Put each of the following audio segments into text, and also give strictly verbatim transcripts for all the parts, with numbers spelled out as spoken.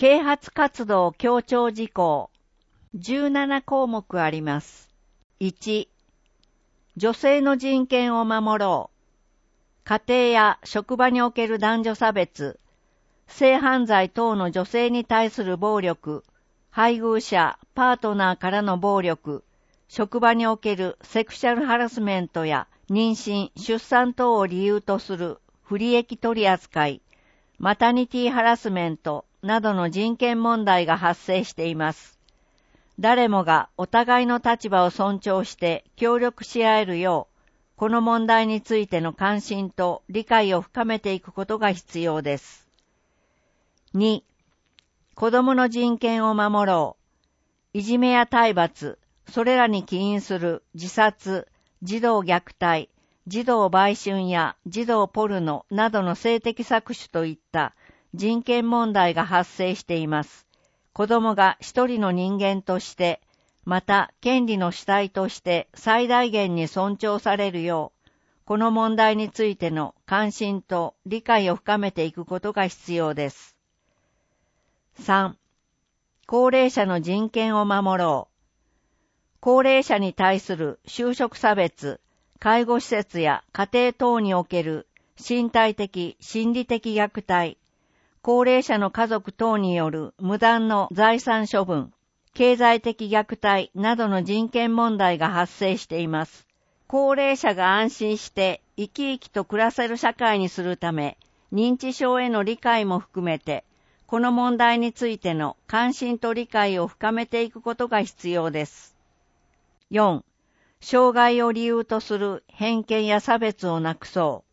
啓発活動協調事項じゅうななこうもくあります。いち、女性の人権を守ろう。家庭や職場における男女差別、性犯罪等の女性に対する暴力、配偶者、パートナーからの暴力、職場におけるセクシャルハラスメントや妊娠、出産等を理由とする不利益取り扱い、マタニティハラスメントなどの人権問題が発生しています。誰もがお互いの立場を尊重して協力し合えるよう、この問題についての関心と理解を深めていくことが必要です。に、子供の人権を守ろう。いじめや体罰、それらに起因する自殺、児童虐待、児童売春や児童ポルノなどの性的搾取といった人権問題が発生しています。子供が一人の人間として、また権利の主体として最大限に尊重されるよう、この問題についての関心と理解を深めていくことが必要です。さん、高齢者の人権を守ろう。高齢者に対する就職差別、介護施設や家庭等における身体的、心理的虐待、高齢者の家族等による無断の財産処分、経済的虐待などの人権問題が発生しています。高齢者が安心して生き生きと暮らせる社会にするため、認知症への理解も含めて、この問題についての関心と理解を深めていくことが必要です。よん、障害を理由とする偏見や差別をなくそう。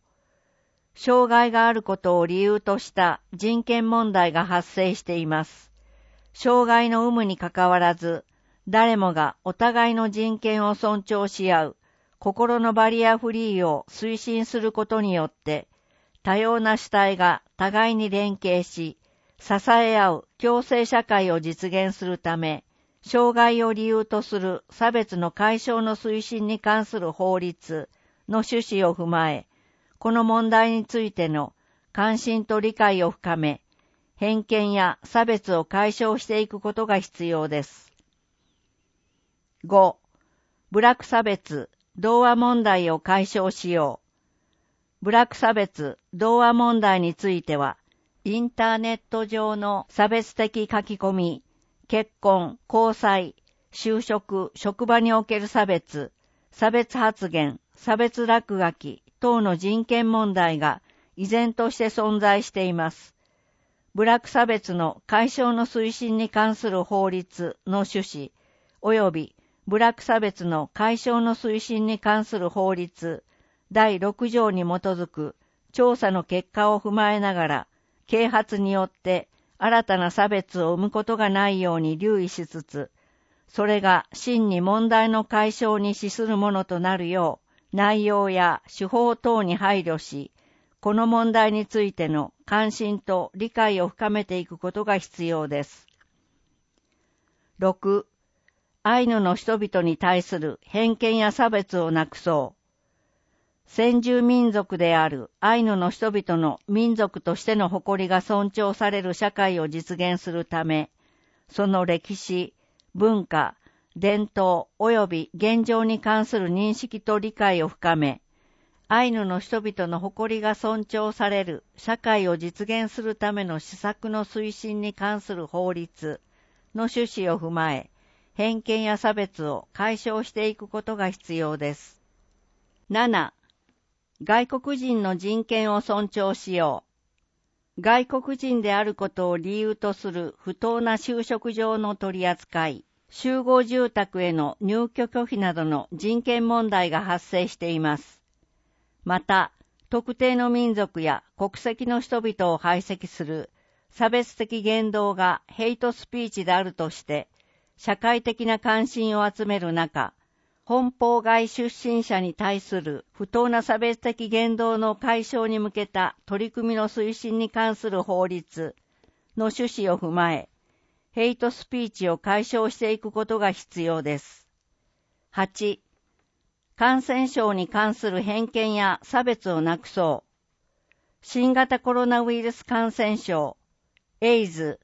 障害があることを理由とした人権問題が発生しています。障害の有無にかかわらず、誰もがお互いの人権を尊重し合う、心のバリアフリーを推進することによって、多様な主体が互いに連携し、支え合う共生社会を実現するため、障害を理由とする差別の解消の推進に関する法律の趣旨を踏まえ、この問題についての関心と理解を深め、偏見や差別を解消していくことが必要です。ご、部落差別、同和問題を解消しよう。部落差別、同和問題については、インターネット上の差別的書き込み、結婚、交際、就職、職場における差別、差別発言、差別落書き等の人権問題が依然として存在しています。部落差別の解消の推進に関する法律の趣旨、及び部落差別の解消の推進に関する法律だいろくじょうに基づく調査の結果を踏まえながら、啓発によって新たな差別を生むことがないように留意しつつ、それが真に問題の解消に資するものとなるよう、内容や手法等に配慮し、この問題についての関心と理解を深めていくことが必要です。ろく、アイヌの人々に対する偏見や差別をなくそう。先住民族であるアイヌの人々の民族としての誇りが尊重される社会を実現するため、その歴史、文化、伝統及び現状に関する認識と理解を深め、アイヌの人々の誇りが尊重される社会を実現するための施策の推進に関する法律の趣旨を踏まえ、偏見や差別を解消していくことが必要です。なな、外国人の人権を尊重しよう。外国人であることを理由とする不当な就職上の取り扱い、集合住宅への入居拒否などの人権問題が発生しています。また、特定の民族や国籍の人々を排斥する差別的言動がヘイトスピーチであるとして、社会的な関心を集める中、本邦外出身者に対する不当な差別的言動の解消に向けた取り組みの推進に関する法律の趣旨を踏まえ、ヘイトスピーチを解消していくことが必要です。はち、感染症に関する偏見や差別をなくそう。新型コロナウイルス感染症、エイズ、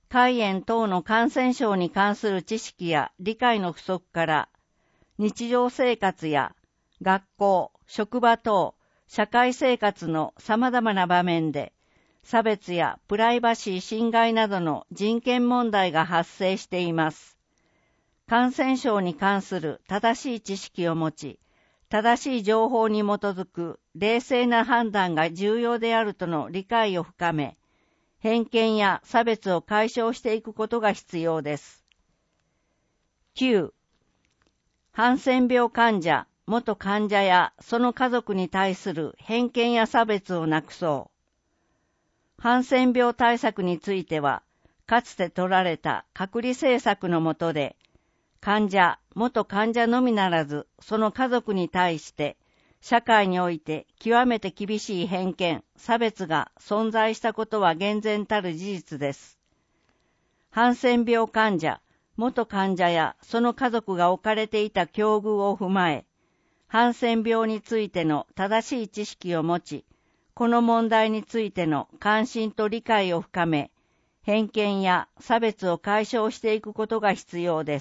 肝炎等の感染症に関する知識や理解の不足から、日常生活や学校、職場等、社会生活の様々な場面で、差別やプライバシー侵害などの人権問題が発生しています。感染症に関する正しい知識を持ち、正しい情報に基づく冷静な判断が重要であるとの理解を深め、偏見や差別を解消していくことが必要です。きゅう. ハンセン病患者、元患者やその家族に対する偏見や差別をなくそう。ハンセン病対策については、かつて取られた隔離政策の下で、患者、元患者のみならず、その家族に対して、社会において極めて厳しい偏見、差別が存在したことは厳然たる事実です。ハンセン病患者、元患者やその家族が置かれていた境遇を踏まえ、ハンセン病についての正しい知識を持ち、この問題についての関心と理解を深め、偏見や差別を解消していくことが必要です。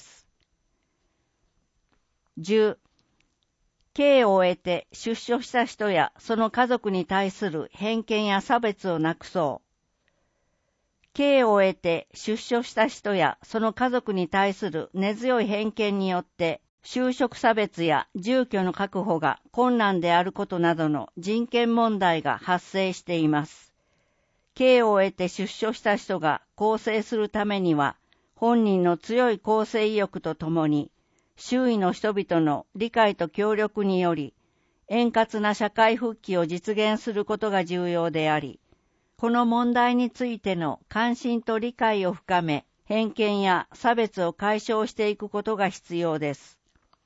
じゅう. 刑を終えて出所した人やその家族に対する偏見や差別をなくそう。刑を終えて出所した人やその家族に対する根強い偏見によって就職差別や住居の確保が困難であることなどの人権問題が発生しています。刑を終えて出所した人が更生するためには本人の強い更生意欲とともに周囲の人々の理解と協力により、円滑な社会復帰を実現することが重要であり、この問題についての関心と理解を深め、偏見や差別を解消していくことが必要です。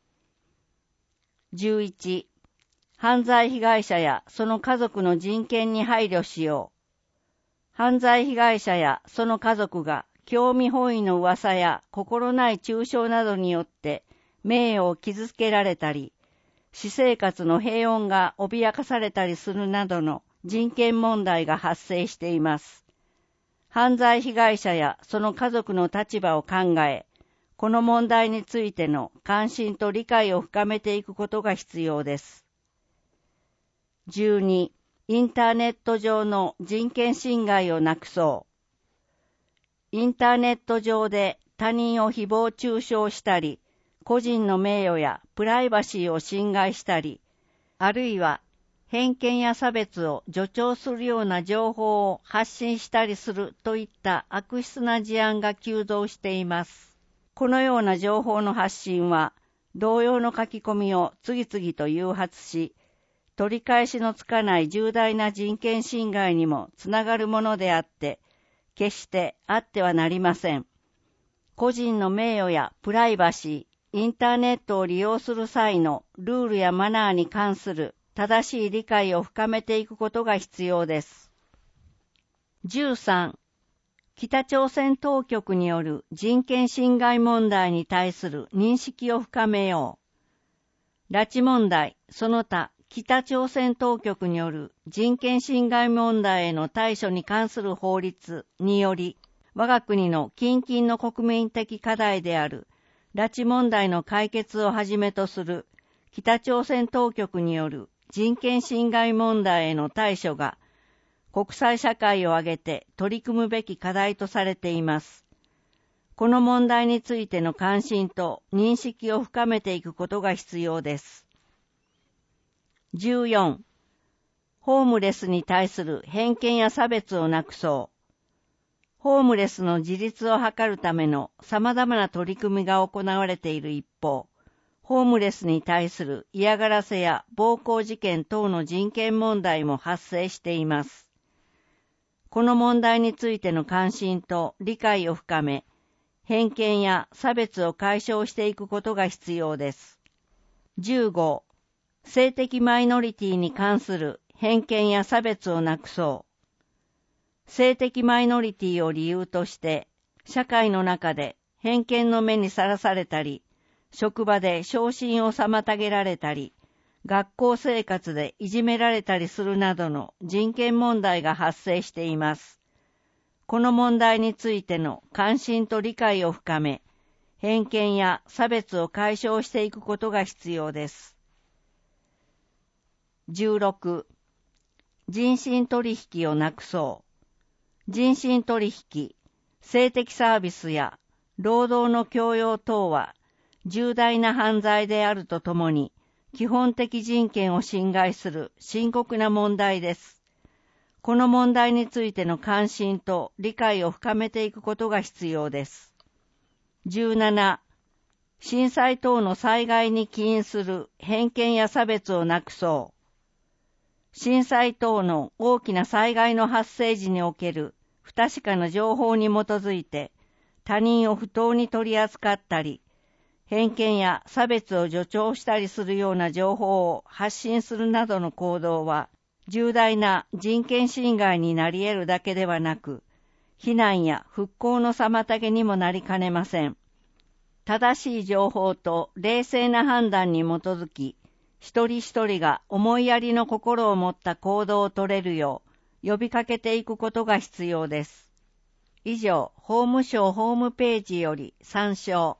じゅういち. 犯罪被害者やその家族の人権に配慮しよう。犯罪被害者やその家族が興味本位の噂や心ない中傷などによって名誉を傷つけられたり、私生活の平穏が脅かされたりするなどの人権問題が発生しています。犯罪被害者やその家族の立場を考え、この問題についての関心と理解を深めていくことが必要です。じゅうに. インターネット上の人権侵害をなくそう。インターネット上で他人を誹謗中傷したり、個人の名誉やプライバシーを侵害したり、あるいは偏見や差別を助長するような情報を発信したりするといった悪質な事案が急増しています。このような情報の発信は、同様の書き込みを次々と誘発し、取り返しのつかない重大な人権侵害にもつながるものであって、決してあってはなりません。個人の名誉やプライバシー、インターネットを利用する際のルールやマナーに関する正しい理解を深めていくことが必要です。じゅうさん. 北朝鮮当局による人権侵害問題に対する認識を深めよう。拉致問題、その他北朝鮮当局による人権侵害問題への対処に関する法律により、我が国の近々の国民的課題である拉致問題の解決をはじめとする北朝鮮当局による人権侵害問題への対処が国際社会を挙げて取り組むべき課題とされています。この問題についての関心と認識を深めていくことが必要です。じゅうよん. ホームレスに対する偏見や差別をなくそう。ホームレスの自立を図るための様々な取り組みが行われている一方、ホームレスに対する嫌がらせや暴行事件等の人権問題も発生しています。この問題についての関心と理解を深め、偏見や差別を解消していくことが必要です。じゅうご. 性的マイノリティに関する偏見や差別をなくそう。性的マイノリティを理由として、社会の中で偏見の目にさらされたり、職場で昇進を妨げられたり、学校生活でいじめられたりするなどの人権問題が発生しています。 この問題についての関心と理解を深め、偏見や差別を解消していくことが必要です。じゅうろく、人身取引をなくそう。人身取引、性的サービスや労働の強要等は重大な犯罪であるとともに、基本的人権を侵害する深刻な問題です。この問題についての関心と理解を深めていくことが必要です。じゅうなな、震災等の災害に起因する偏見や差別をなくそう。震災等の大きな災害の発生時における不確かな情報に基づいて他人を不当に取り扱ったり、偏見や差別を助長したりするような情報を発信するなどの行動は重大な人権侵害になり得るだけではなく、避難や復興の妨げにもなりかねません。正しい情報と冷静な判断に基づき、一人一人が思いやりの心を持った行動を取れるよう呼びかけていくことが必要です。以上、法務省ホームページより参照。